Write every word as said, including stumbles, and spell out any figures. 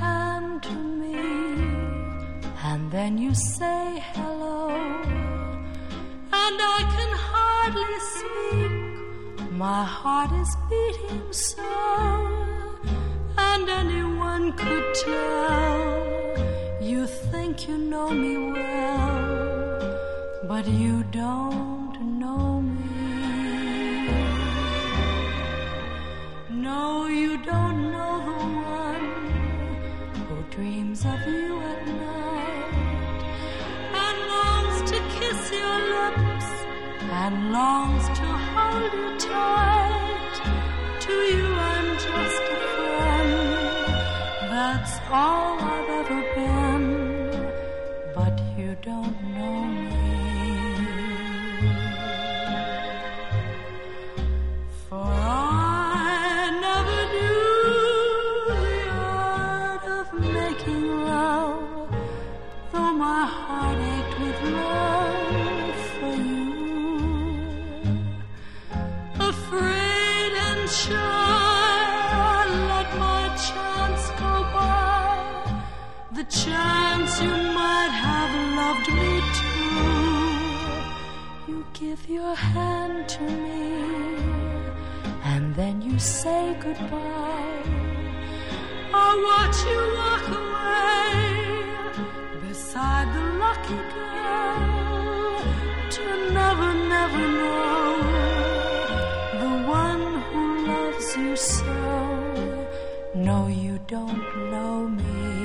hand to me, and then you say hello, and I can hardly speak. My heart is beating so, and anyone could tell. You think you know me well, but you don't know me. No, you don't know the one who dreams of you at night, and longs to kiss your lips, and longs to hold you tight. To you I'm just a friend, that's all I've ever been, but you don't know me. For I never knew the art of making love, though my heart ached with love for you. Afraid and shy, I let my chance go by, the chance you might have loved me too. You give your hand to me, and then you say goodbye. I watch you walk away beside the lucky girl, to never, never know the one who loves you so. No, you don't know me.